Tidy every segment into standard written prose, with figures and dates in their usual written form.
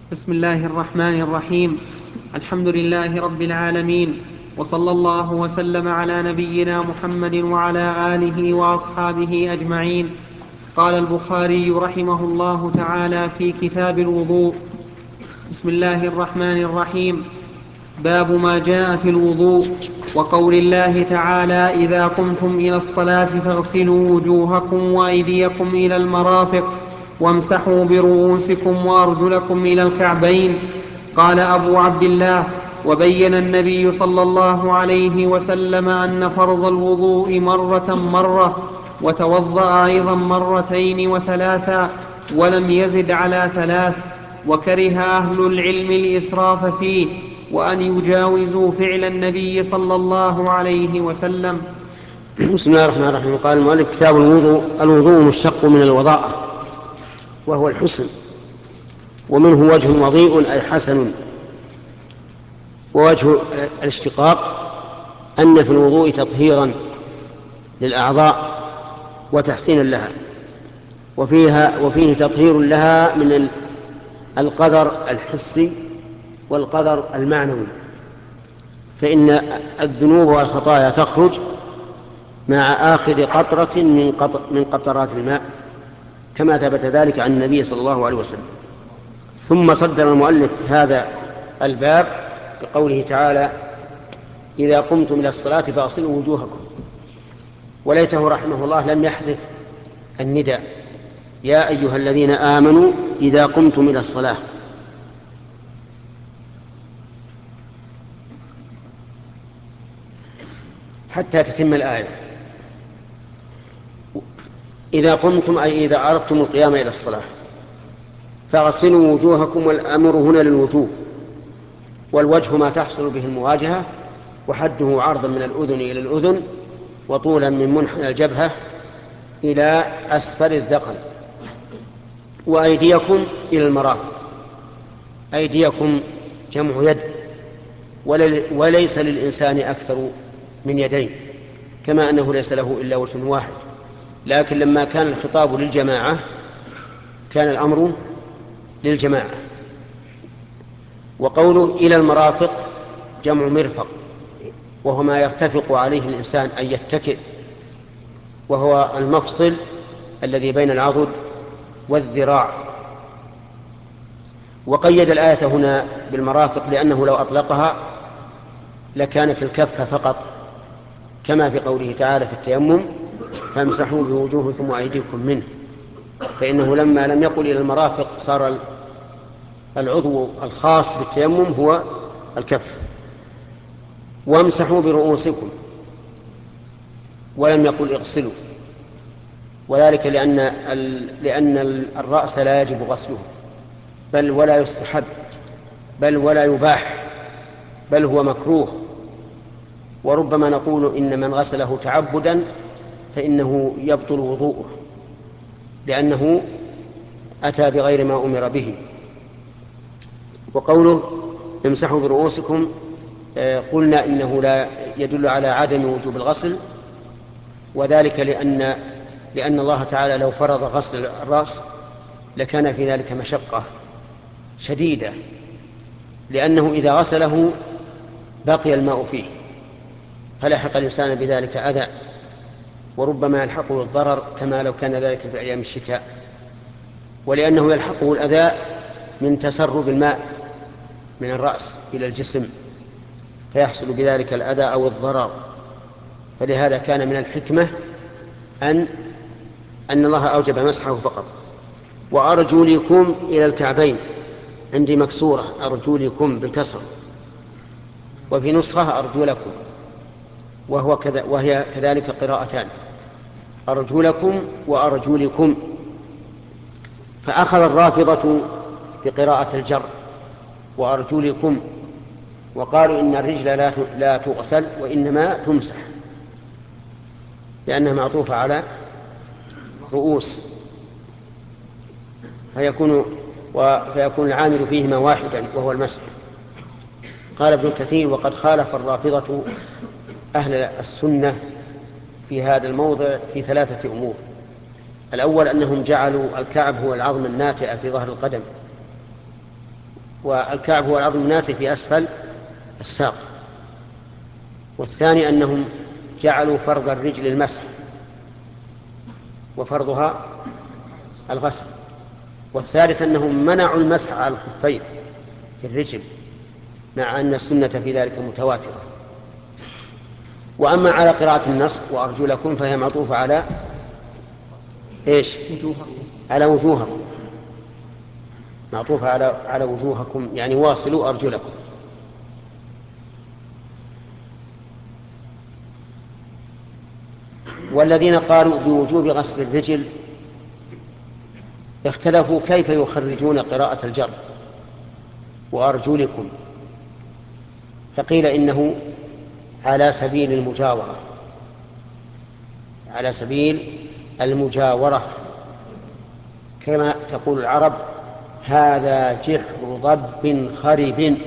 بسم الله الرحمن الرحيم. الحمد لله رب العالمين، وصلى الله وسلم على نبينا محمد وعلى آله وأصحابه أجمعين. قال البخاري رحمه الله تعالى في كتاب الوضوء: بسم الله الرحمن الرحيم. باب ما جاء في الوضوء، وقول الله تعالى: إذا قمتم إلى الصلاة فاغسلوا وجوهكم وأيديكم إلى المرافق وامسحوا برؤوسكم وأرجلكم إلى الكعبين. قال أبو عبد الله: وبين النبي صلى الله عليه وسلم أن فرض الوضوء مرة وتوضأ أيضا مرتين وثلاثا، ولم يزد على ثلاث. وكره أهل العلم الإسراف فيه، وأن يجاوزوا فعل النبي صلى الله عليه وسلم. بسم الله الرحمن الرحيم. قال المؤلف: كتاب الوضوء. الوضوء مشتق من الوضاءة، وهو الحسن، ومنه وجه وضيء أي حسن. ووجه الاشتقاق أن في الوضوء تطهيرا للأعضاء وتحسينا لها، وفيه تطهير لها من القدر الحسي والقدر المعنوي، فإن الذنوب والخطايا تخرج مع آخر قطرة من قطرات الماء، كما ثبت ذلك عن النبي صلى الله عليه وسلم. ثم صدر المؤلف هذا الباب بقوله تعالى: إذا قمتم إلى الصلاة فاغسلوا وجوهكم. وليته رحمه الله لم يحذف النداء: يا أيها الذين آمنوا إذا قمتم إلى الصلاة. حتى تتم الآية. إذا قمتم أي إذا أردتم القيام إلى الصلاة، فاغسلوا وجوهكم، والأمر هنا للوجوه، والوجه ما تحصل به المواجهة، وحده عرضا من الأذن إلى الأذن، وطولا من منحنى الجبهة إلى أسفل الذقن. وأيديكم إلى المرافق. أيديكم جمع يد، وليس للإنسان أكثر من يدين، كما أنه ليس له إلا وجه واحد، لكن لما كان الخطاب للجماعة كان الأمر للجماعة. وقوله إلى المرافق جمع مرفق، وهو ما يرتفق عليه الإنسان أن يتكئ، وهو المفصل الذي بين العضد والذراع. وقيد الآية هنا بالمرافق لأنه لو أطلقها لكانت الكفة فقط، كما في قوله تعالى في التيمم: فامسحوا بوجوهكم وأيديكم منه، فإنه لما لم يقل إلى المرافق صار العضو الخاص بالتيمم هو الكف. وامسحوا برؤوسكم، ولم يقل اغسلوا، وذلك لأن الرأس لا يجب غسله، بل ولا يستحب، بل ولا يباح، بل هو مكروه. وربما نقول إن من غسله تعبدا فإنه يبطل وضوءه، لأنه أتى بغير ما أمر به. وقوله امسحوا برؤوسكم قلنا إنه لا يدل على عدم وجوب الغسل، وذلك لأن الله تعالى لو فرض غسل الرأس لكان في ذلك مشقة شديدة، لأنه إذا غسله بقي الماء فيه، فلحق الإنسان بذلك أذى، وربما يلحقه الضرر كما لو كان ذلك في أيام الشتاء. ولأنه يلحقه الأذى من تسرب الماء من الرأس إلى الجسم، فيحصل بذلك الأذى أو الضرر. فلهذا كان من الحكمة أن الله أوجب مسحه فقط. وأرجلكم إلى الكعبين، عندي مكسورة أرجلكم بالكسر، وفي نسخة أرجلكم، وهي كذلك قراءتان: أرجلكم وأرجلكم. فأخذ الرافضة بقراءة الجر وأرجلكم، وقالوا إن الرجل لا تغسل وإنما تمسح، لأنها معطوفة على رؤوس، فيكون العامل فيهما واحدا وهو المسح. قال ابن كثير: وقد خالف الرافضة أهل السنة في هذا الموضع في 3 أمور. الأول أنهم جعلوا الكعب هو العظم الناتئ في ظهر القدم، والكعب هو العظم الناتج في أسفل الساق. والثاني أنهم جعلوا فرض الرجل المسح وفرضها الغسل. والثالث أنهم منعوا المسح على الخفين في الرجل مع أن السنة في ذلك متواترة. وأما على قراءة النصب وأرجلكم فهي معطوفة على إيش؟ على وجوهكم، معطوفة على وجوهكم، يعني واصلوا أرجلكم. والذين قالوا بوجوب غسل الرجل اختلفوا كيف يخرجون قراءة الجر وأرجلكم، فقيل إنه على سبيل المجاورة، على سبيل المجاورة، كما تقول العرب هذا جحر ضب خرب،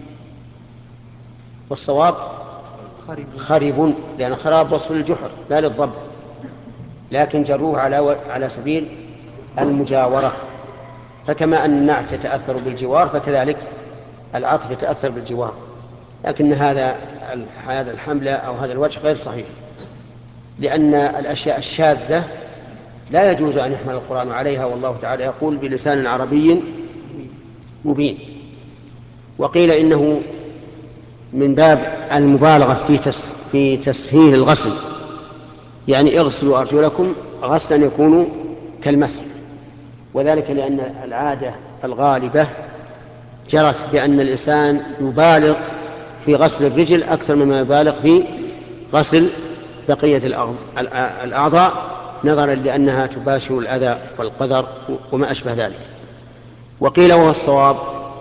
والصواب خرب، لأن خراب وصف للجحر لا للضب، لكن جروه على سبيل المجاورة. فكما أن النعت يتأثر بالجوار فكذلك العطف يتأثر بالجوار، لكن هذا الحمل أو هذا الوجه غير صحيح، لأن الأشياء الشاذة لا يجوز أن يحمل القرآن عليها، والله تعالى يقول بلسان عربي مبين. وقيل إنه من باب المبالغة في تسهيل الغسل، يعني اغسلوا أرجلكم غسلا يكون كالمسح، وذلك لأن العادة الغالبة جرت بأن الإنسان يبالغ في غسل الرجل أكثر مما يبالغ في غسل بقية الأعضاء، نظرا لأنها تباشر الأذى والقذر وما أشبه ذلك. وقيل وهو الصواب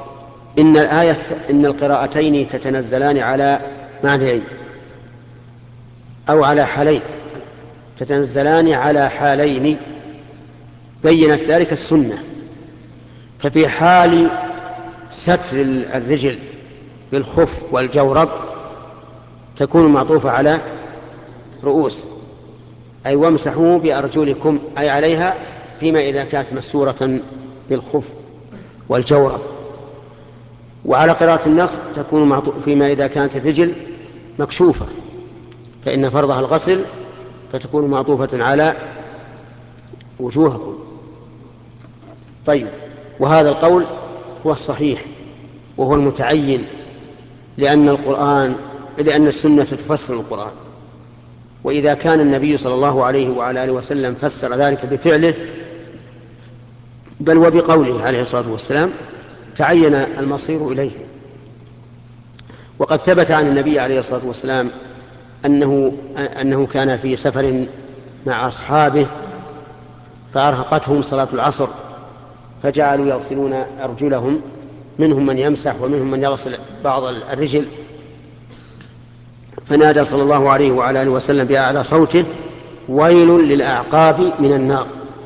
إن القراءتين تتنزلان على معنيين أو على حالين، تتنزلان على حالين بينت ذلك السنة. ففي حال ستر الرجل بالخف والجورب تكون معطوفة على رؤوس، أي وامسحوا بأرجلكم، أي عليها فيما إذا كانت مستورة بالخف والجورب. وعلى قراءة النصب تكون فيما إذا كانت الرجل مكشوفة فإن فرضها الغسل، فتكون معطوفة على وجوهكم. طيب، وهذا القول هو الصحيح وهو المتعين، لأن السنة تفسر القرآن، وإذا كان النبي صلى الله عليه وعلى آله وسلم فسر ذلك بفعله بل وبقوله عليه الصلاة والسلام تعين المصير إليه. وقد ثبت عن النبي عليه الصلاة والسلام أنه كان في سفر مع أصحابه فأرهقتهم صلاة العصر فجعلوا يغسلون أرجلهم، منهم من يمسح ومنهم من يغسل بعض الرجل، فنادى صلى الله عليه وعلى آله وسلم بأعلى صوته ويل للأعقاب من النار.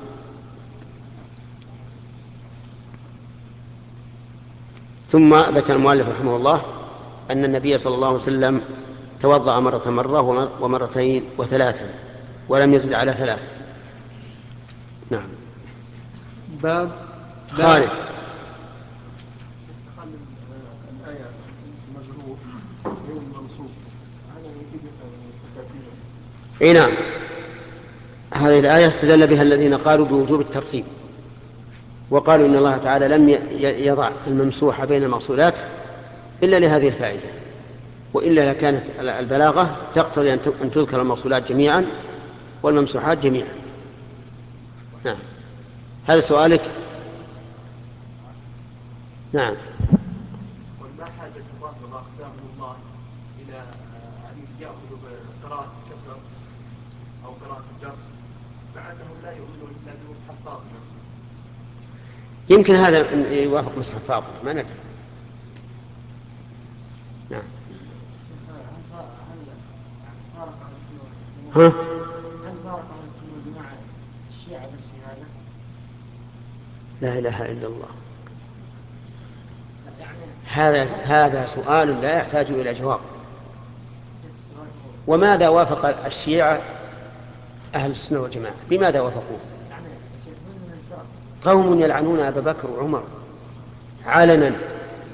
ثم ذكر المؤلف رحمه الله أن النبي صلى الله عليه وسلم توضأ مرة ومرتين وثلاثا ولم يزد على ثلاث. نعم. باب خالد. اي نعم، هذه الآية استدل بها الذين قالوا بوجوب الترتيب، وقالوا إن الله تعالى لم يضع الممسوح بين المغسولات إلا لهذه الفائدة، وإلا لكانت البلاغة تقتضي أن تذكر المغسولات جميعا والممسوحات جميعا. نعم، هذا سؤالك. نعم. وما حاجة الله وأقسامه الله إلى أن يأخذوا بقراءة الكسر أو قراءة الجر مع أنهم لا يؤمنون إلا بمصحف فاطمة؟ يمكن هذا يوافق مصحف فاطمة، ما ندري. نعم. ها؟ هل فارق عن السنة جماعة الشيعة بس في هذا؟ لا إله إلا الله، هذا سؤال لا يحتاج إلى جواب. وماذا وافق الشيعة أهل السنة والجماعة؟ بماذا وافقوه؟ قوم يلعنون أبا بكر وعمر علنا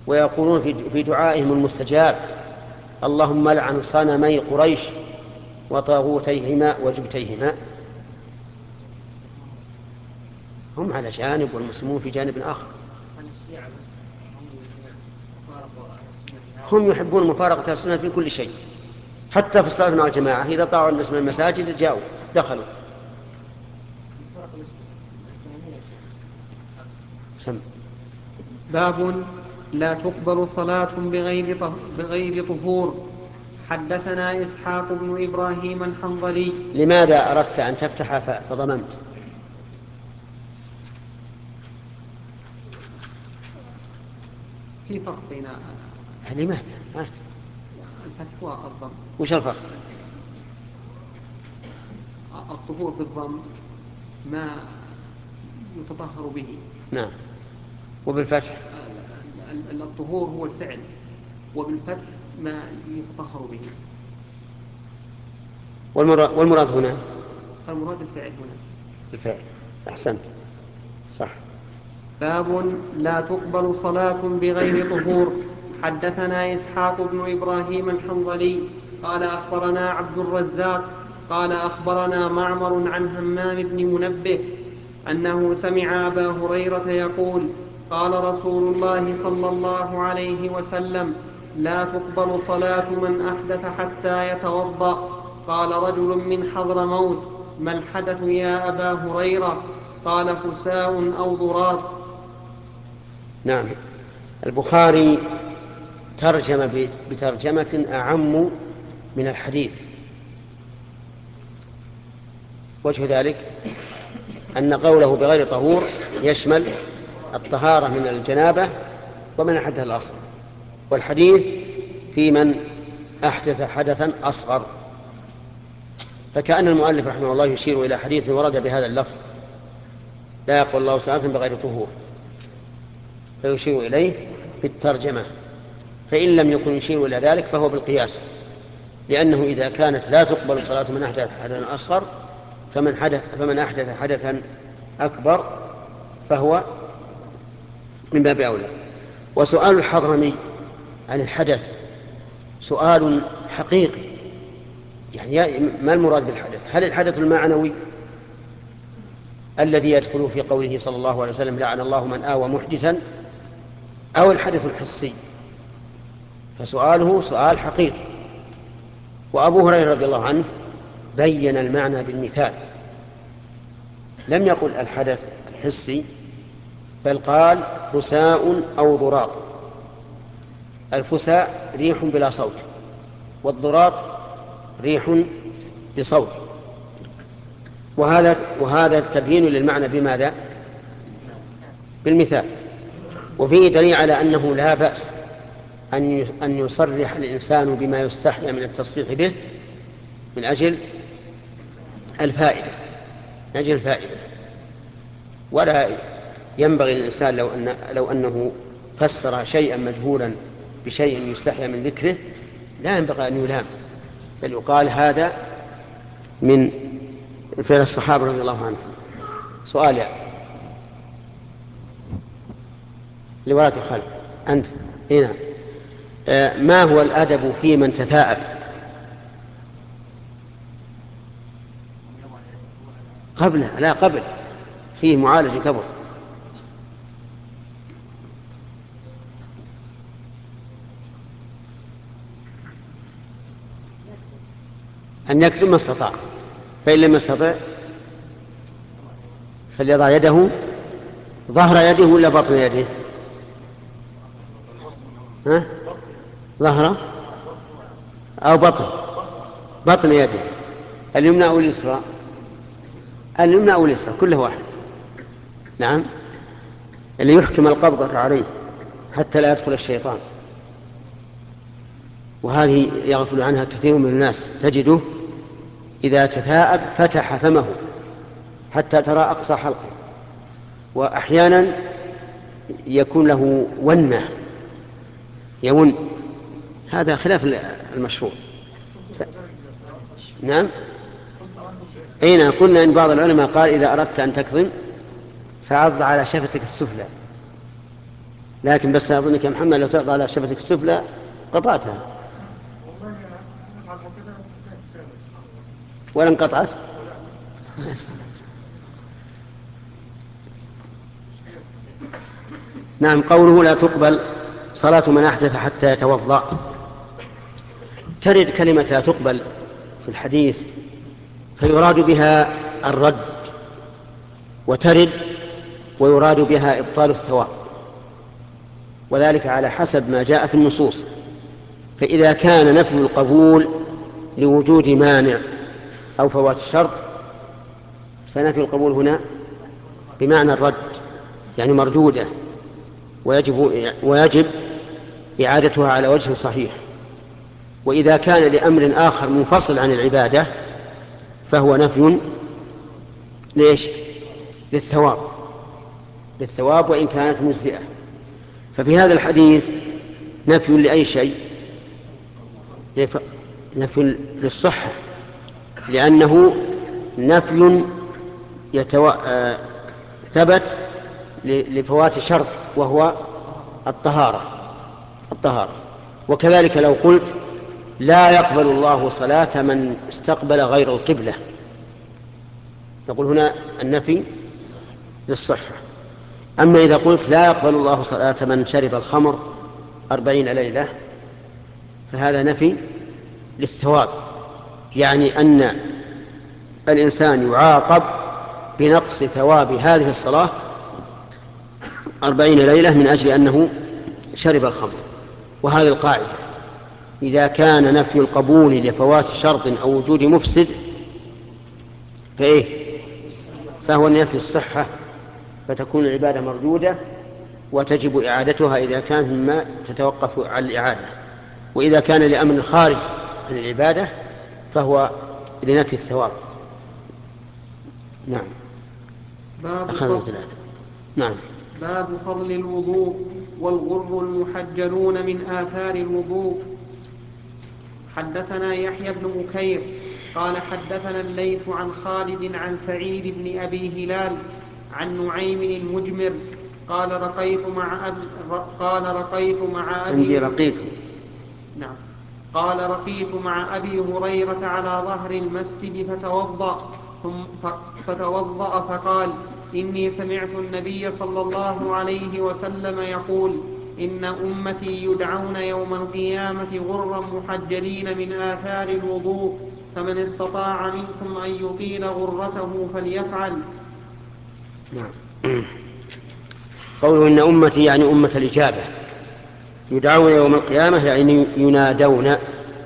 ويقولون في دعائهم المستجاب: اللهم لعن صنمي قريش وطاغوتيهما وجبتيهما. هم على جانب والمسلمون في جانب آخر. هم يحبون مفارقة السنة في كل شيء، حتى في الصلاة مع الجماعة إذا طاعوا الناس من المساجد جاءوا دخلوا. سم. باب لا تقبل صلاة بغير طهور. حدثنا إسحاق بن إبراهيم الحنظلي. لماذا أردت أن تفتح فضممت؟ في فرق بين لماذا؟ الفتح والضم. وش الفرق؟ الطهور بالضم ما يتطهر به. نعم. وبالفتح؟ الطهور هو الفعل، وبالفتح ما يتطهر به. والمراد هنا؟ المراد الفعل هنا. الفعل. أحسنت، صح. باب لا تقبل صلاة بغير طهور. حدثنا إسحاق بن إبراهيم الحنظلي قال أخبرنا عبد الرزاق قال أخبرنا معمر عن همام بن منبه أنه سمع أبا هريرة يقول: قال رسول الله صلى الله عليه وسلم: لا تقبل صلاة من أحدث حتى يتوضأ. قال رجل من حضرموت: ما الحدث يا أبا هريرة؟ قال: فساء أو ضراب. نعم. البخاري ترجم بترجمة أعم من الحديث. وجه ذلك أن قوله بغير طهور يشمل الطهارة من الجنابة ومن حدث الأصغر، والحديث في من أحدث حدثا أصغر. فكأن المؤلف رحمه الله يشير إلى حديث ورد بهذا اللفظ: لا يقبل الله صلاة بغير طهور، فيشير إليه بالترجمة. فإن لم يكن يشير إلى ذلك فهو بالقياس، لأنه إذا كانت لا تقبل صلاة من أحدث حدثا أصغر فمن أحدث حدثا أكبر فهو من باب أولى. وسؤال الحضرمي عن الحدث سؤال حقيقي، يعني ما المراد بالحدث؟ هل الحدث المعنوي الذي يدخل في قوله صلى الله عليه وسلم: لعن الله من آوى محدثا، أو الحدث الحسي؟ فسؤاله سؤال حقيقي. وأبو هريرة رضي الله عنه بين المعنى بالمثال، لم يقل الحدث الحسي، بل قال: فساء أو ضراط. الفساء ريح بلا صوت، والضراط ريح بصوت. وهذا تبيين للمعنى بماذا؟ بالمثال. وفيه دليل على أنه لا بأس أن يصرح الإنسان بما يستحيا من التصريح به من أجل الفائدة، ولا ينبغي للإنسان لو أنه فسر شيئا مجهولا بشيء يستحيا من ذكره لا ينبغي أن يلام، بل يقال هذا من فعل الصحابة رضي الله عنهم. سؤال يعني لولاة الخلف أنت هنا، ما هو الأدب في من تثاءب؟ قبل فيه معالجة قبل. أن يكتب ما استطاع، فإن لم يستطع فليضع يده ظهر يده ولا بطن يده؟ ظهر أو بطن يده، اليمنى أو اليسرى؟ اليمنى أو اليسرى، كله واحد. نعم، اللي يحكم القبضة عليه حتى لا يدخل الشيطان. وهذه يغفل عنها كثير من الناس، تجده إذا تثاءب فتح فمه حتى ترى أقصى حلقه، وأحيانا يكون له ونة يون، هذا خلاف المشروع. نعم، أين قلنا إن بعض العلماء قال: إذا أردت أن تكظم فعض على شفتك السفلى، لكن بس أظنك يا محمد لو تعض على شفتك السفلى قطعتها ولا انقطعت. نعم. قوله لا تقبل صلاة من أحدث حتى يتوضأ، ترد كلمة لا تقبل في الحديث فيراد بها الرد، وترد ويراد بها إبطال الثواب، وذلك على حسب ما جاء في النصوص. فإذا كان نفي القبول لوجود مانع أو فوات شرط فنفي القبول هنا بمعنى الرد، يعني مردودة، ويجب إعادتها على وجه صحيح. وإذا كان لأمر آخر منفصل عن العبادة فهو نفي ليش؟ للثواب وإن كانت مجزئة. ففي هذا الحديث نفي لأي شيء؟ نفي للصحة، لأنه نفي ثبت لفوات شرط وهو الطهارة. وكذلك لو قلت لا يقبل الله صلاة من استقبل غير القبلة، نقول هنا النفي للصحة. أما إذا قلت لا يقبل الله صلاة من شرب الخمر 40 ليلة فهذا نفي للثواب، يعني أن الإنسان يعاقب بنقص ثواب هذه الصلاة 40 ليلة من أجل أنه شرب الخمر. وهذه القاعدة إذا كان نفي القبول لفوات شرط أو وجود مفسد فهو نفي الصحة، فتكون العبادة مردودة وتجب إعادتها إذا كانت مما تتوقف على الإعادة. وإذا كان لأمر خارج عن العبادة فهو لنفي الثواب. نعم. نعم. باب فضل الوضوء والغر المحجلون من آثار الوضوء. حدثنا يحيى بن بكير قال حدثنا الليث عن خالد عن سعيد بن أبي هلال عن نعيم المجمر قال رقيت مع أبي هريرة على ظهر المسجد فتوضأ فقال إني سمعت النبي صلى الله عليه وسلم يقول إن أمتي يدعون يوم القيامة غرا محجلين من آثار الوضوء فمن استطاع منكم أن يطيل غرته فليفعل. نعم. قوله إن أمتي يعني أمة الإجابة، يدعون يوم القيامة يعني ينادون،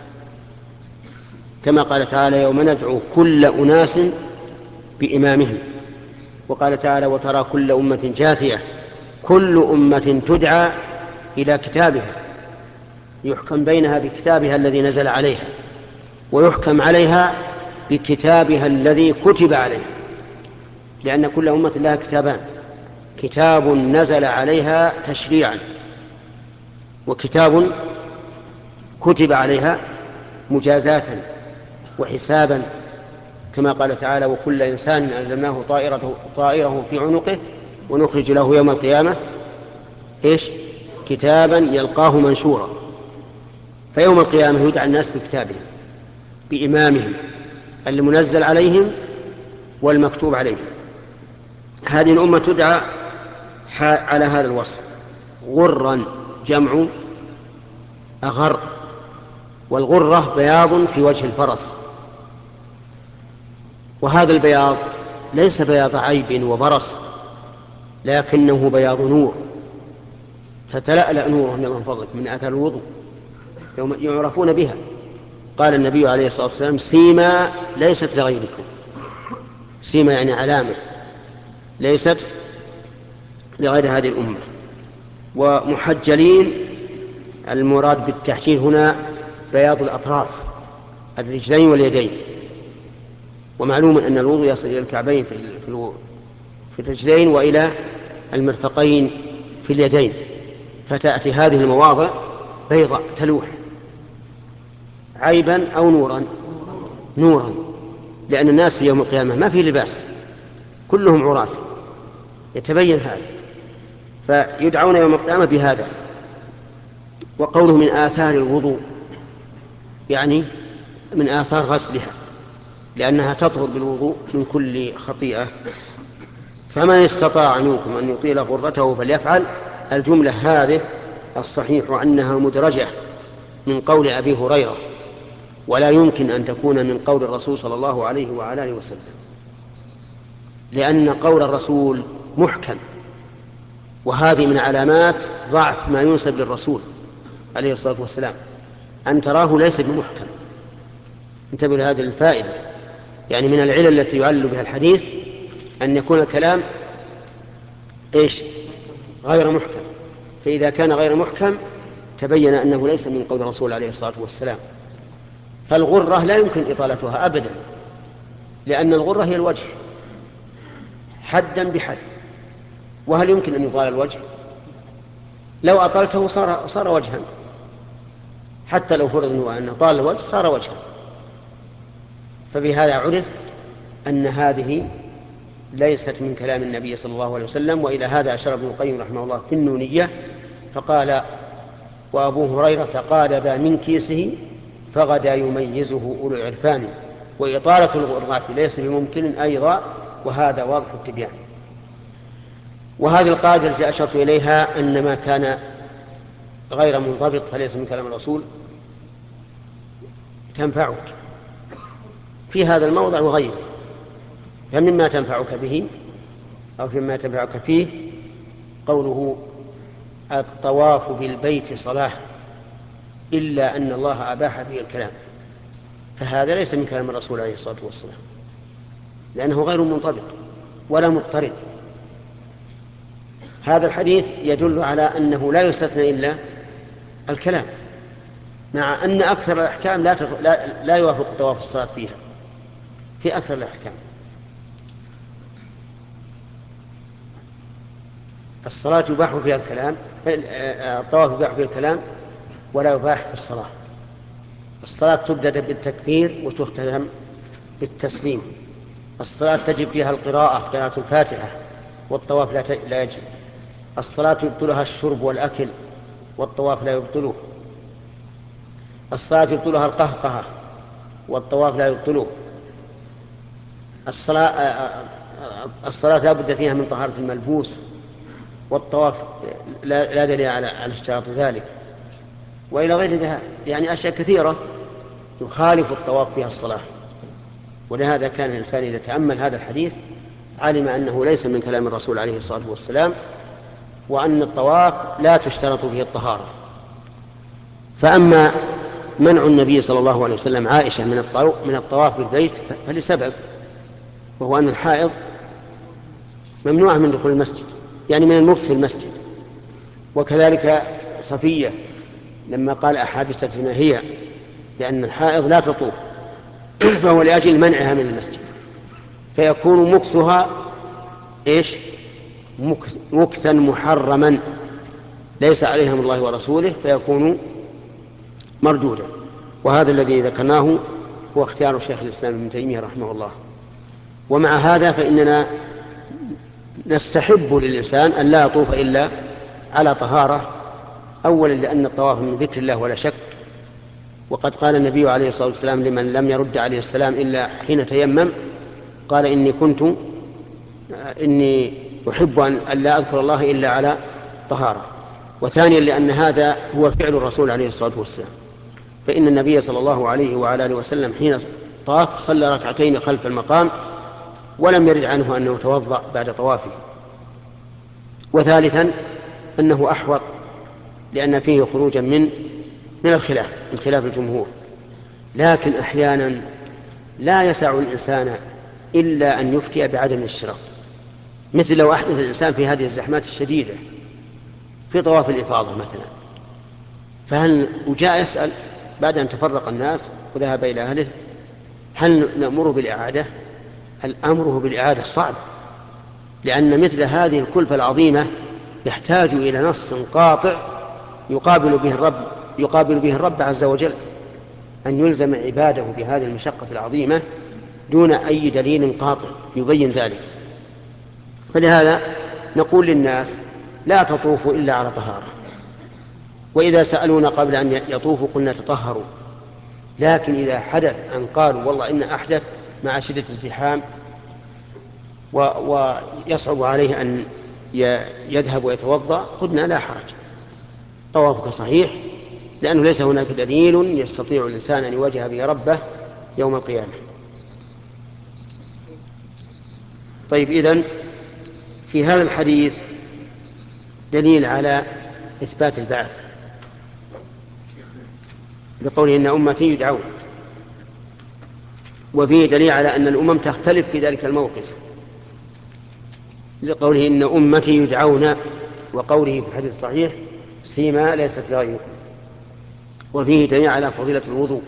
كما قال تعالى يوم ندعو كل أناس بإمامهم. وقال تعالى وترى كل أمة جاثية كل أمة تدعى إلى كتابها يحكم بينها بكتابها الذي نزل عليها ويحكم عليها بكتابها الذي كتب عليها، لأن كل أمة لها كتابان، كتاب نزل عليها تشريعا وكتاب كتب عليها مجازاة وحسابا، كما قال تعالى وكل إنسان ألزمناه طائره في عنقه ونخرج له يوم القيامة كتابا يلقاه منشورا. فيوم القيامة يدعى الناس بكتابهم بإمامهم المنزل عليهم والمكتوب عليهم. هذه الأمة تدعى على هذا الوصف غرا، جمع أغر، والغرة بياض في وجه الفرس، وهذا البياض ليس بياض عيب وبرص لكنه بياض نور، تتلألأ نوره من فضلك من آثار الوضوء يعرفون بها. قال النبي عليه الصلاة والسلام سيما ليست لغيركم، سيما يعني علامة ليست لغير هذه الأمة. ومحجلين المراد بالتحجيل هنا بياض الأطراف الرجلين واليدين، ومعلوم أن الوضوء يصل إلى الكعبين في الرجلين وإلى المرفقين في اليدين، فتأتي هذه المواضع بيضاء تلوح عيبا أو نورا، لأن الناس في يوم القيامة ما في لباس كلهم عراة يتبين هذا، فيدعون يوم القيامة بهذا. وقوله من آثار الوضوء يعني من آثار غسلها، لأنها تطهر بالوضوء من كل خطيئة. فمن استطاع منكم أن يطيل غرته فليفعل. الجملة هذه الصحيح أنها مدرجة من قول أبي هريرة، ولا يمكن أن تكون من قول الرسول صلى الله عليه وعلى آله وسلم، لأن قول الرسول محكم، وهذه من علامات ضعف ما ينسب للرسول عليه الصلاة والسلام، أن تراه ليس بمحكم. انتبه لهذه الفائدة، يعني من العلل التي يعلل بها الحديث أن يكون الكلام غير محكم، فإذا كان غير محكم تبين أنه ليس من قول الرسول عليه الصلاة والسلام. فالغرة لا يمكن إطالتها أبدا، لأن الغرة هي الوجه حدا بحد، وهل يمكن أن يطال الوجه؟ لو أطلته صار وجها، حتى لو فرض أنه طال الوجه صار وجها. فبهذا عرف أن هذه ليست من كلام النبي صلى الله عليه وسلم. وإلى هذا أشار ابن القيم رحمه الله في النونية فقال: وأبو هريرة قال ذا من كيسه فغدا يميزه أولو العرفان، وإطالة الغرات ليس بممكن أيضا، وهذا واضح التبيان. وهذه القاعدة التي أشرت إليها أن ما كان غير منضبط فليس من كلام الرسول تنفعك في هذا الموضع وغيره. فمما تنفعك به أو فيما تنفعك فيه قوله: الطواف بالبيت صلاة إلا أن الله أباح فيه الكلام. فهذا ليس من كلام الرسول عليه الصلاة والسلام، لأنه غير منطبق ولا مضطرد. هذا الحديث يدل على أنه لا يستثنى إلا الكلام، مع أن أكثر الأحكام لا يوافق طواف الصلاة فيها في أكثر الأحكام. الصلاة يباح فيها الكلام، الطواف يباح فيها الكلام ولا يباح في الصلاة. الصلاة تبدأ بالتكبير وتختتم بالتسليم. الصلاة تجب فيها قراءة الفاتحة، والطواف لا يجب. الصلاة يبطلها الشرب والأكل، والطواف لا يبطله. الصلاة يبطلها القهقهة، والطواف لا يبطله. الصلاة لا بد فيها من طهارة الملبوس، والطواف لا دليل على اشتراط ذلك، وإلى غير ذلك، يعني أشياء كثيرة يخالف الطواف فيها الصلاة. ولهذا كان الإنسان إذا تأمل هذا الحديث علم أنه ليس من كلام الرسول عليه الصلاة والسلام، وأن الطواف لا تشترط فيه الطهارة. فأما منع النبي صلى الله عليه وسلم عائشة من الطواف بالبيت فلسبب، وهو أن الحائض ممنوعة من دخول المسجد، يعني من المكث في المسجد. وكذلك صفية لما قال: أحابستنا هي، لأن الحائض لا تطوف، فهو لأجل منعها من المسجد، فيكون مكثها مكثا محرما ليس عليها من الله ورسوله، فيكون مردودا. وهذا الذي ذكرناه هو اختيار شيخ الإسلام ابن تيمية رحمه الله. ومع هذا فإننا نستحب للإنسان أن لا يطوف إلا على طهارة، أولا لأن الطواف من ذكر الله ولا شك، وقد قال النبي عليه الصلاة والسلام لمن لم يرد عليه السلام إلا حين تيمم، قال: إني أحب أن لا أذكر الله إلا على طهارة. وثانيا لأن هذا هو فعل الرسول عليه الصلاة والسلام، فإن النبي صلى الله عليه وعلى آله وسلم حين طاف صلى ركعتين خلف المقام، ولم يرد عنه أنه توضأ بعد طوافه. وثالثا أنه أحوط، لأن فيه خروجا من الخلاف، من خلاف الجمهور. لكن أحيانا لا يسع الإنسان إلا أن يفتي بعدم الاشتراط، مثل لو أحدث الإنسان في هذه الزحمات الشديدة في طواف الإفاضة مثلا، وجاء يسأل بعد أن تفرق الناس وذهب إلى أهله: هل نأمره بالإعادة؟ الأمر بالإعادة صعب، لأن مثل هذه الكلفة العظيمة يحتاج إلى نص قاطع يقابل به الرب عز وجل، أن يلزم عباده بهذه المشقة العظيمة دون أي دليل قاطع يبين ذلك. فلهذا نقول للناس: لا تطوفوا إلا على طهارة، وإذا سألونا قبل أن يطوفوا قلنا تطهروا. لكن إذا حدث أن قالوا والله إن أحدث مع شدة الازدحام ويصعب عليه أن يذهب ويتوضأ قلنا لا حرج، طوافك صحيح، لأنه ليس هناك دليل يستطيع الإنسان أن يواجه به ربه يوم القيامة. طيب، إذن في هذا الحديث دليل على إثبات البعث لقوله إن أمتي يدعون، وفيه دليل على أن الأمم تختلف في ذلك الموقف لقوله إن أمتي يدعون، وقوله في الحديث الصحيح سيما ليست لغيركم. وفيه دليل على فضيلة الوضوء،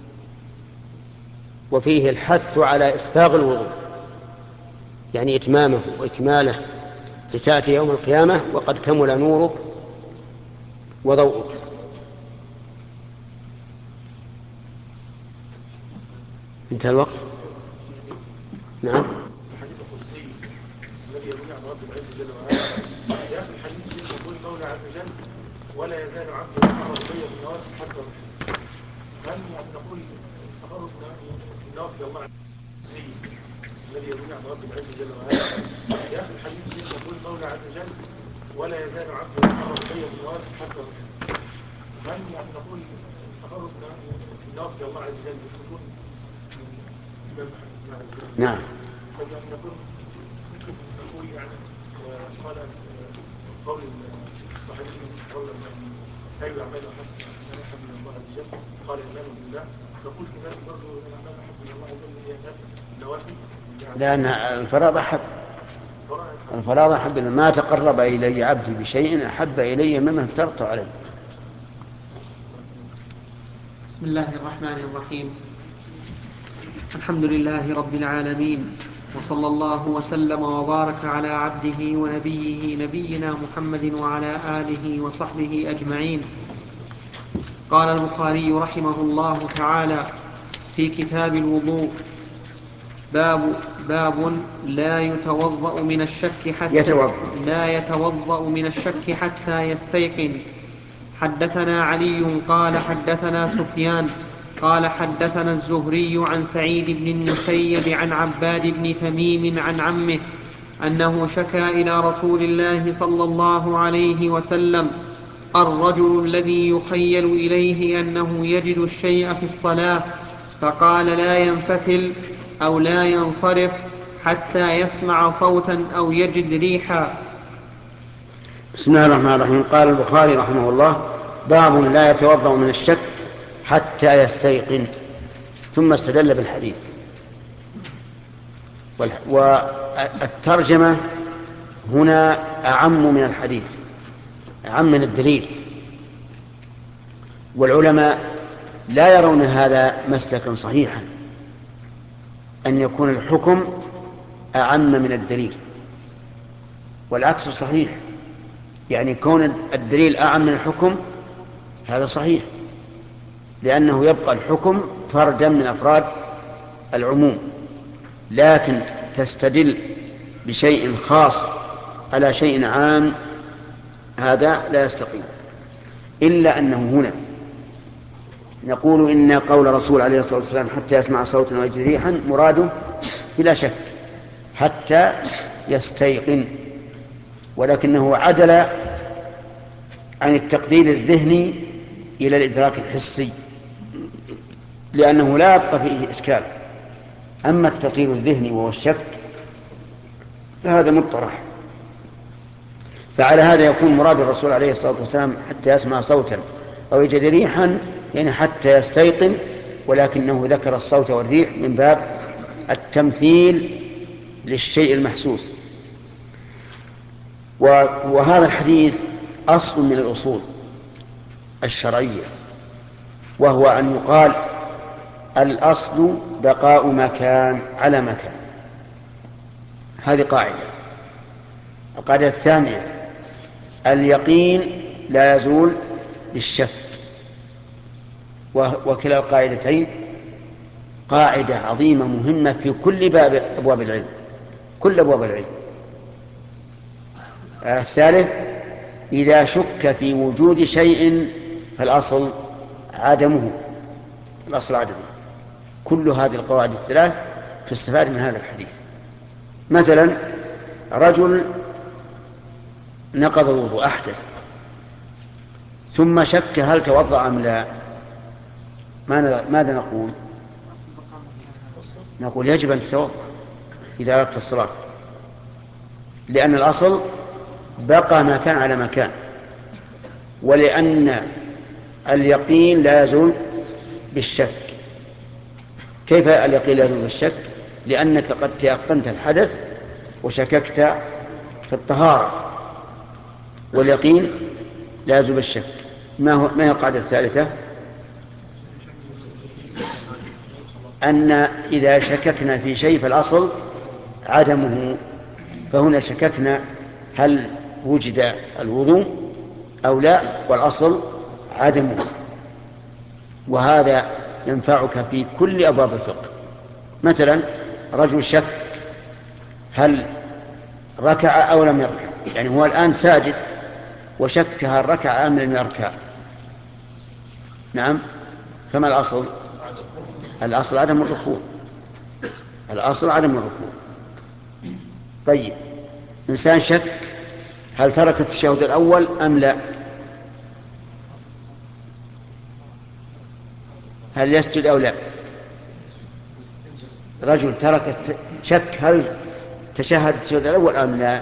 وفيه الحث على إسباغ الوضوء، يعني إتمامه وإكماله لتأتي يوم القيامة وقد كمل نورك وضوءك. انتهى الوقت. نعم. الحديث القدسي الذي يروي عن رب العزة جل وعلا، في آخر الحديث يقول المولى عز وجل ولا يزال عبدي يتقرب إلي بالنوافل حتى أحبه. هل يعني نقول التقرب بالنوافل الله الذي يروي عن رب العزة جل وعلا، في آخر الحديث يقول المولى عز وجل ولا يزال عبدي يتقرب إلي بالنوافل حتى أحبه. هل يعني نقول التقرب بالنوافل الله عز وجل يكون نعم. طيب يعني نقول يعني قال قول الصحابي قولا يعني أي أعمال أحب من الله عز وجل، قال إيمان بالله، نقول كذلك برضه الأعمال أحب من الله عز وجل هي النوافل، لأن الفرائض أحب، ما تقرب إلي عبدي بشيء أحب إلي مما افترضت عليه. بسم الله الرحمن الرحيم. الحمد لله رب العالمين، وصلى الله وسلم وبارك على عبده ونبيه نبينا محمد وعلى آله وصحبه أجمعين. قال البخاري رحمه الله تعالى في كتاب الوضوء: باب لا يتوضأ من الشك حتى يستيقن. حدثنا علي قال حدثنا سفيان قال حدثنا الزهري عن سعيد بن المسيب عن عباد بن تميم عن عمه أنه شكا إلى رسول الله صلى الله عليه وسلم الرجل الذي يخيل إليه أنه يجد الشيء في الصلاة، فقال لا ينفتل أو لا ينصرف حتى يسمع صوتا أو يجد ريحا. بسم الله الرحمن الرحيم. قال البخاري رحمه الله: باب لا يتوضأ من الشك حتى يستيقن. ثم استدل بالحديث. والترجمة هنا أعم من الحديث، أعم من الدليل، والعلماء لا يرون هذا مسلكا صحيحا، أن يكون الحكم أعم من الدليل، والعكس صحيح، يعني كون الدليل أعم من الحكم هذا صحيح، لأنه يبقى الحكم فردا من أفراد العموم، لكن تستدل بشيء خاص على شيء عام هذا لا يستقيم. إلا أنه هنا نقول إن قول رسول عليه الصلاة والسلام حتى يسمع صوتا ويجد ريحا مراده بلا شك حتى يستيقن، ولكنه عدل عن التقدير الذهني إلى الإدراك الحسي، لأنه لا يبقى فيه إشكال. أما التقدير الذهني وهو الشك فهذا مطرح. فعلى هذا يكون مراد الرسول عليه الصلاة والسلام حتى يسمع صوتا أو يجد ريحا، يعني حتى يستيقن، ولكنه ذكر الصوت والريح من باب التمثيل للشيء المحسوس. وهذا الحديث أصل من الأصول الشرعية، وهو أن يقال الأصل بقاء مكان على مكان. هذه قاعدة. القاعدة الثانية: اليقين لا يزول بالشك. وكلا القاعدتين قاعدة عظيمة مهمة في كل باب أبواب العلم، كل أبواب العلم. الثالث: إذا شك في وجود شيء فالأصل عدمه. الأصل عدمه. كل هذه القواعد الثلاث تستفاد من هذا الحديث. مثلا رجل نقض الوضوء أحدث ثم شك هل توضأ أم لا، ماذا نقول؟ نقول يجب أن تتوضأ إذا أردت الصلاة، لأن الأصل بقى ما كان على مكان، ولأن اليقين لا يزول بالشك. كيف اليقين لا يزول بالشك؟ لأنك قد تيقنت الحدث وشككت في الطهارة، واليقين لا يزول بالشك. ما هي القاعدة الثالثة؟ أن إذا شككنا في شيء فالأصل عدمه. فهنا شككنا هل وجد الوضوء أو لا، والأصل عدمه. وهذا ينفعك في كل أبواب الفقه. مثلا رجل شك هل ركع أو لم يركع، يعني هو الآن ساجد وشك هل ركع أم لم يركع. نعم، فما الأصل؟ الأصل عدم الركوع. الأصل عدم الركوع. طيب إنسان شك هل ترك التشهد الأول أم لا، هل يسجد أو لا. رجل شك هل تشهد التشهد الأول أم لا.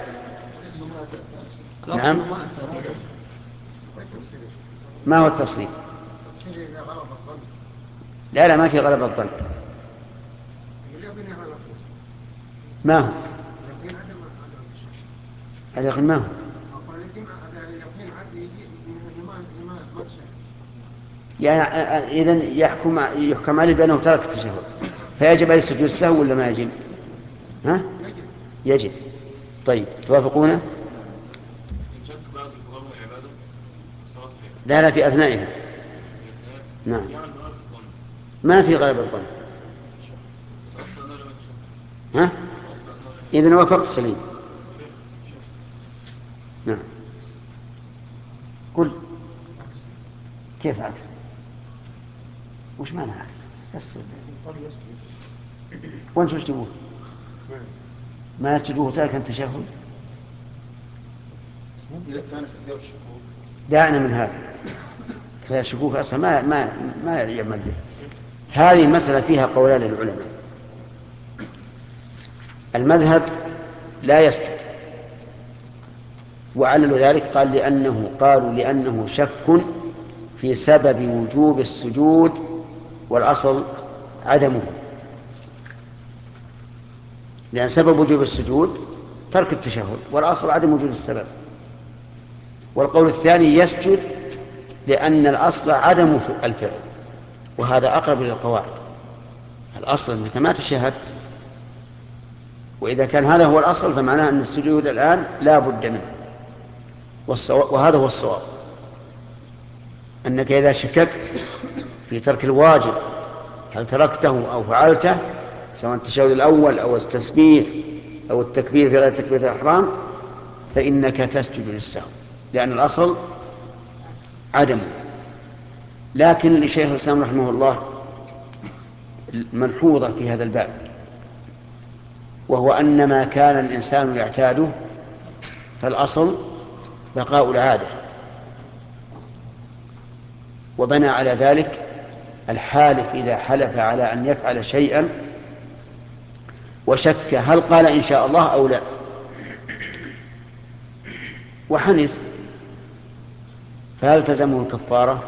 نعم، ما هو التفصيل؟ لا ما في غلب الظن. ما هو اليقين؟ ما هو يعني إذن يحكم عليه بأنه ترك التشهد، فيجب عليه السجود السهو ولا ما يجب؟ ها؟ يجب. طيب توافقونه؟ لا في أثنائها. نعم، ما في غلب الظن. ها؟ إذن وافقت سليم. نعم، قل كيف عكس؟ وش معنى عكس؟ بس وانتم وش تقول؟ ما يسجدوه تاركا التشهد. دعنا من هذا، فالشكوك أصلا ما يعمل به. هذه المسألة فيها قولان للعلماء. المذهب لا يسجد، وعلل ذلك قالوا لأنه شك في سبب وجوب السجود، والأصل عدمه، لأن سبب وجوب السجود ترك التشهد، والأصل عدم وجود السبب. والقول الثاني يسجد لأن الأصل عدم الفعل، وهذا أقرب للقواعد. الأصل أنك ما تشهدت، وإذا كان هذا هو الأصل فمعناه أن السجود الآن لا بد منه. وهذا هو الصواب، أنك إذا شككت في ترك الواجب هل تركته أو فعلته، سواء التشهد الأول أو التسبيح أو التكبير في غير تكبيرة الإحرام، فإنك تسجد للسهو، لأن الأصل عدمه. لكن لشيخ الإسلام رحمه الله ملحوظة في هذا الباب، وهو أن ما كان الإنسان يعتاده فالأصل بقاء العادة، وبنى على ذلك الحالف إذا حلف على أن يفعل شيئا وشك هل قال إن شاء الله أو لا وحنث، فهل تلزمه الكفارة؟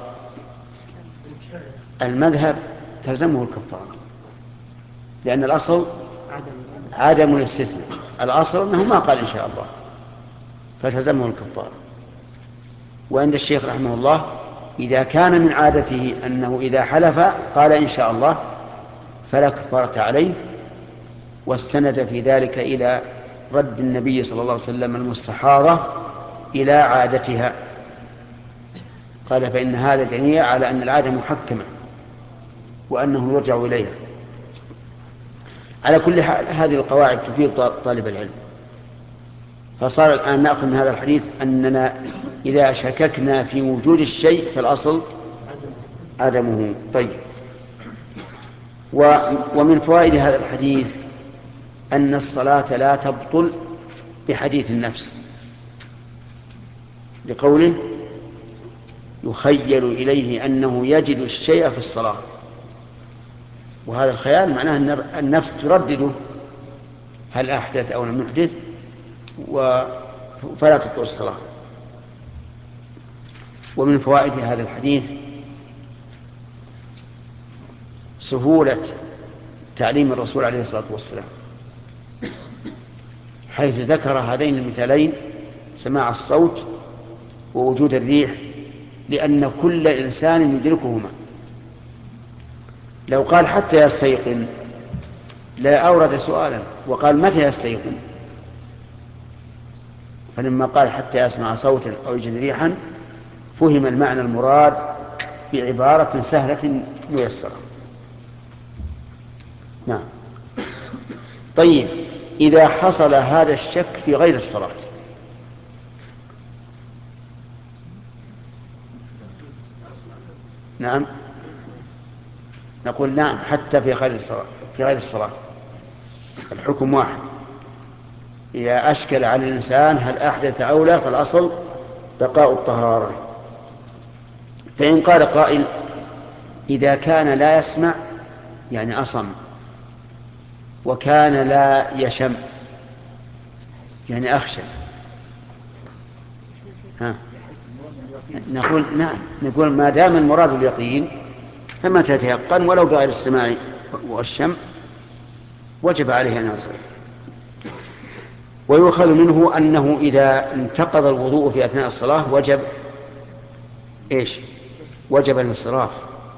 المذهب تلزمه الكفارة، لأن الأصل عدم الاستثناء. الأصل أنه ما قال إن شاء الله، فتلزمه الكفارة. وعند الشيخ رحمه الله إذا كان من عادته أنه إذا حلف قال إن شاء الله فلا كفارة عليه، واستند في ذلك إلى رد النبي صلى الله عليه وسلم المستحاضة إلى عادتها، قال فإن هذا دليل على أن العادة محكمة وأنه يرجع إليها. على كل حال هذه القواعد تفيد طالب العلم. فصار الآن نأخذ من هذا الحديث أننا إذا شككنا في وجود الشيء فالأصل عدمه. طيب. ومن فوائد هذا الحديث أن الصلاة لا تبطل بحديث النفس، لقوله يخيل إليه أنه يجد الشيء في الصلاة، وهذا الخيال معناه أن النفس تردده هل أحدث أو لم يحدث، فلا تبطل الصلاة. ومن فوائد هذا الحديث سهولة تعليم الرسول عليه الصلاة والسلام، حيث ذكر هذين المثالين سماع الصوت ووجود الريح، لأن كل إنسان يدركهما. لو قال حتى يستيقن لا أورد سؤالا وقال متى يستيقن، فلما قال حتى يسمع صوتا أو يجد ريحا فهم المعنى المراد بعبارة سهلة ميسرة. نعم. طيب، إذا حصل هذا الشك في غير الصلاة، نعم نقول نعم حتى في غير الصلاة الحكم واحد. إذا أشكل على الإنسان هل أحدث أو لا فالأصل بقاء الطهارة. فإن قال قائل إذا كان لا يسمع يعني أصم، وكان لا يشم يعني أخشى، نقول نعم، نقول ما دام المراد اليقين فما تتيقن ولو بغير السماع والشم وجب عليه أن يصلي. ويؤخذ منه أنه إذا انتقض الوضوء في أثناء الصلاة وجب إيش؟ وجب الانصراف،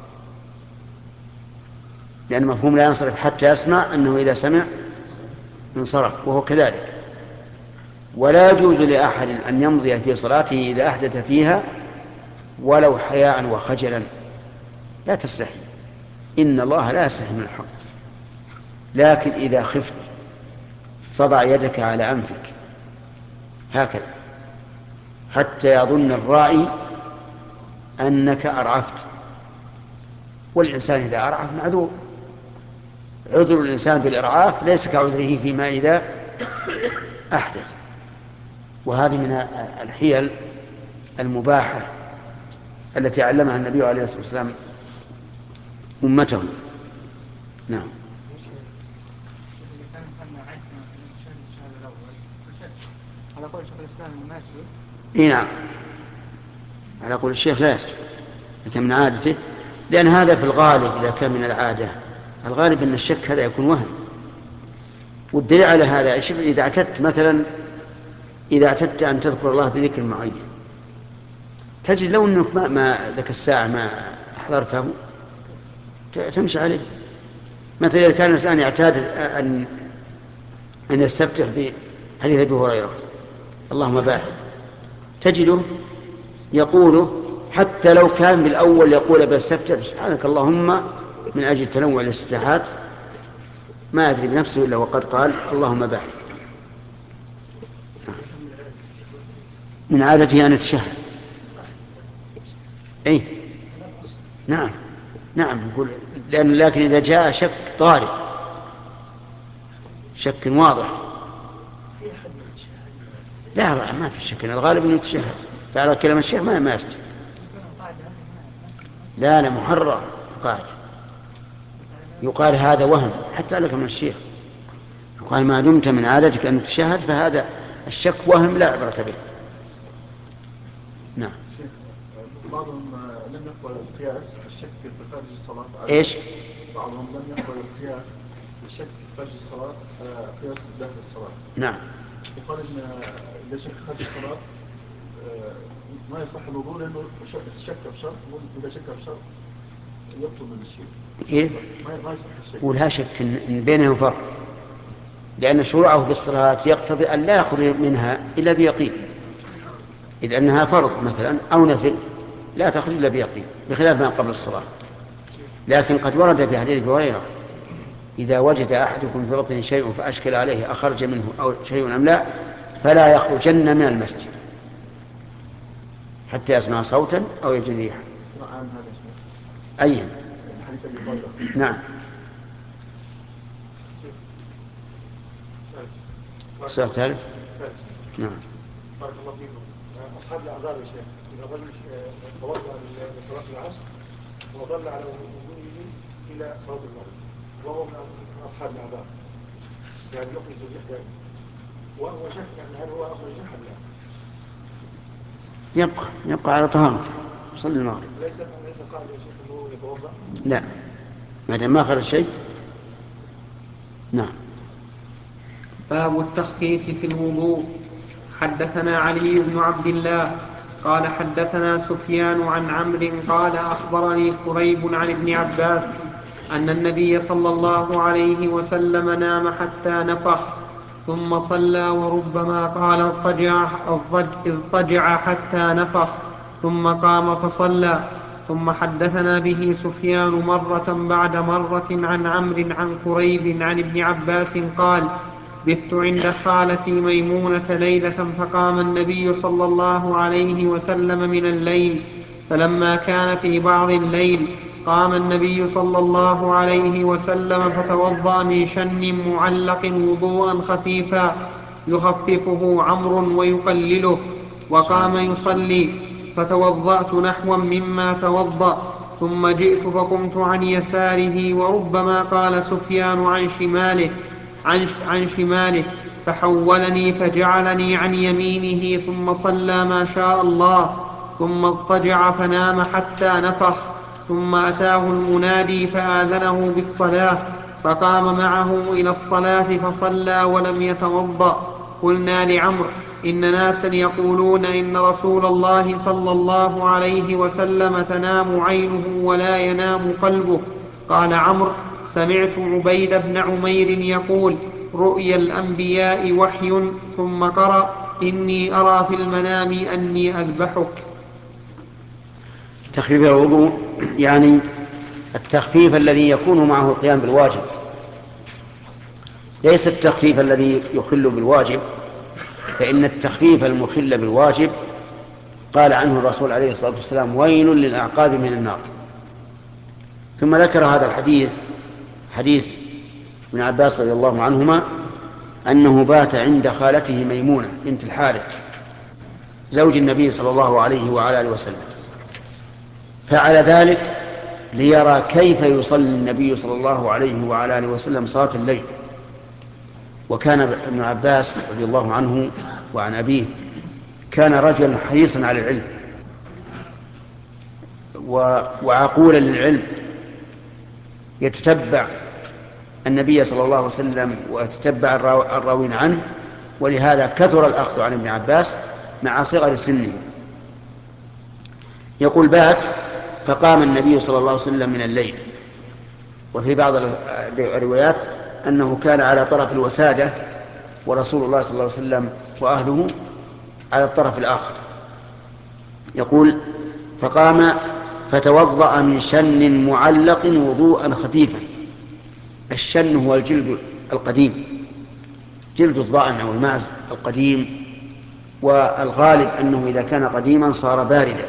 لأن مفهوم لا ينصرف حتى يسمع أنه إذا سمع انصرف، وهو كذلك. ولا يجوز لأحد أن يمضي في صلاته إذا أحدث فيها ولو حياء وخجلا، لا تستحي، إن الله لا يستحي من الحق. لكن إذا خفت فضع يدك على أنفك هكذا حتى يظن الرائي أنك أرعفت، والإنسان إذا أرعف معذور، عذر الإنسان بالإرعاف ليس كعذره فيما إذا أحدث. وهذه من الحيل المباحة التي علمها النبي عليه الصلاة والسلام أمته. نعم. على قول شيخ الإسلام ما يسجد. إيه نعم، على قول الشيخ لا يسجد، لكن من عادته، لأن هذا في الغالب إذا كان من العادة الغالب أن الشك هذا يكون وهم. والدليل على هذا إذا اعتدت مثلا إذا اعتدت أن تذكر الله بذكر معين تجد لو أنك ما ذاك الساعة ما أحضرته تمشي عليه. مثلا إذا كان الإنسان يعتاد أن يستفتح بحديث أبي هريرة اللهم باعد، تجده يقوله حتى لو كان بالأول يقول بستفتح سبحانك اللهم من أجل تنوع الاستفتاحات ما أدري بنفسه إلا وقد قال اللهم باعد. من عادته أن يتشهد. أي نعم نعم يقول، لكن إذا جاء شك طارئ شك واضح لا ما في شك، الغالب أنه يتشهد، فعلى كلام الشيخ ما يستجيب. لا محرر قاعد يقال هذا وهم حتى لك من الشيخ، يقال ما دمت من عادتك أن تشهد فهذا الشك وهم لا عبرة به. نعم. بعضهم لم يقبل القياس الشك في خارج الصلاة. إيش؟ بعضهم لم يقبل القياس الشك في خارج الصلاة قياس داخل الصلاة. نعم. يقال إن إذا شك خارج الصلاة ما يصح الوضوء لأنه شك في شرط، وإذا شك في شرط يبطل من الشيء. إيه؟ ما يصح الشك. ولا شك إن بينهم فرق، لأن شروعه بالصلاة يقتضي أن لا يخرج منها إلا بيقين، إذ أنها فرض مثلا أو نفل لا تخرج إلا بيقين بخلاف ما قبل الصلاة. لكن قد ورد في حديث أبي هريرة إذا وجد أحدكم في بطنه شيء فأشكل عليه أخرج منه أو شيء أم لا فلا يخرجن من المسجد. حتى يسمع صوتا أو يجد ريحا. عام هذا شيء. أي حديث أبي هريرة. نعم. سؤال ثالث. نعم. بارك الله فيكم. أصحاب الأعذار يا شيخ، إذا رجل توضأ لصلاة العصر وظل على وضوئه إلى صلاة المغرب وهو من أصحاب الأعذار، يعني يخرج الريح دائما، وهو شك يعني هل هو أخرج الريح أم لا؟ يبقى على طهارته يصلي المغرب. ليس قاعد يا شيخ أنه يتوضأ؟ لا، ما دام ما خرج شيء. نعم. باب التخفيف في الوضوء. حدثنا علي بن عبد الله قال حدثنا سفيان عن عمرو قال أخبرني قريب عن ابن عباس أن النبي صلى الله عليه وسلم نام حتى نفخ ثم صلى، وربما قال اضطجع حتى نفخ ثم قام فصلى. ثم حدثنا به سفيان مرة بعد مرة عن عمرو عن قريب عن ابن عباس قال: بت عند خالتي ميمونة ليلة فقام النبي صلى الله عليه وسلم من الليل، فلما كان في بعض الليل قام النبي صلى الله عليه وسلم فتوضأ من شن معلق وضوءا خفيفا يخففه عمرو ويقلله، وقام يصلي، فتوضأت نحوا مما توضأ، ثم جئت فقمت عن يساره، وربما قال سفيان عن شماله فحولني فجعلني عن يمينه، ثم صلى ما شاء الله، ثم اضطجع فنام حتى نفخ، ثم أتاه المنادي فآذنه بالصلاة فقام معه إلى الصلاة فصلى ولم يتوضأ. قلنا لعمرو: إن ناسا يقولون إن رسول الله صلى الله عليه وسلم تنام عينه ولا ينام قلبه. قال عمرو: سمعت عبيد بن عمير يقول: رؤيا الأنبياء وحي، ثم قرأ: إني أرى في المنام أني أذبحك. تخفيف الوضوء يعني التخفيف الذي يكون معه القيام بالواجب، ليس التخفيف الذي يخل بالواجب، فإن التخفيف المخل بالواجب قال عنه الرسول عليه الصلاة والسلام: ويل للأعقاب من النار. ثم ذكر هذا الحديث، حديث ابن عباس رضي الله عنهما، أنه بات عند خالته ميمونة بنت الحارث زوج النبي صلى الله عليه وعلى آله وسلم، فعل ذلك ليرى كيف يصلي النبي صلى الله عليه وعلى آله وسلم صلاة الليل. وكان ابن عباس رضي الله عنه وعن أبيه كان رجلا حريصا على العلم وعقولا للعلم، يتتبع النبي صلى الله عليه وسلم ويتتبع الراوين عنه، ولهذا كثر الأخذ عن ابن عباس مع صغر سنه. يقول: بات فقام النبي صلى الله عليه وسلم من الليل، وفي بعض الروايات أنه كان على طرف الوسادة ورسول الله صلى الله عليه وسلم وأهله على الطرف الآخر. يقول: فقام فتوضأ من شن معلق وضوءا خفيفا. الشن هو الجلد القديم، جلد الضأن أو المعز القديم، والغالب أنه إذا كان قديما صار باردا.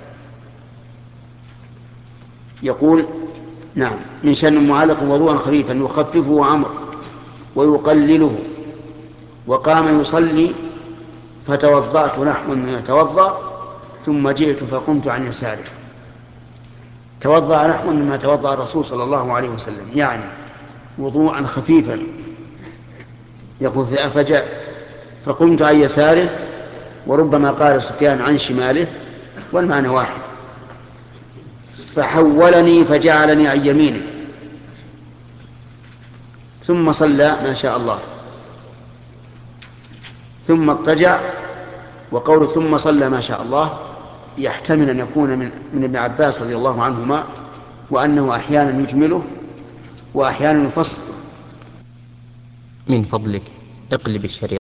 يقول: نعم، من شن معلق وضوءا خفيفا يخففه عمرو ويقلله، وقام يصلي، فتوضأت نحو من يتوضأ، ثم جئت فقمت عن يساره. توضأ نحو مما توضأ الرسول صلى الله عليه وسلم، يعني وضوءا خفيفا. يقول: فجاء فقمت عن يساره، وربما قال سفيان عن شماله، والمعنى واحد. فحولني فجعلني عن يمينه، ثم صلى ما شاء الله، ثم اضطجع. وقول ثم صلى ما شاء الله يحتمل أن يكون من ابن عباس رضي الله عنهما، وأنه أحيانا يجمله وأحيانا يفصل. من فضلك اقلب الشريط.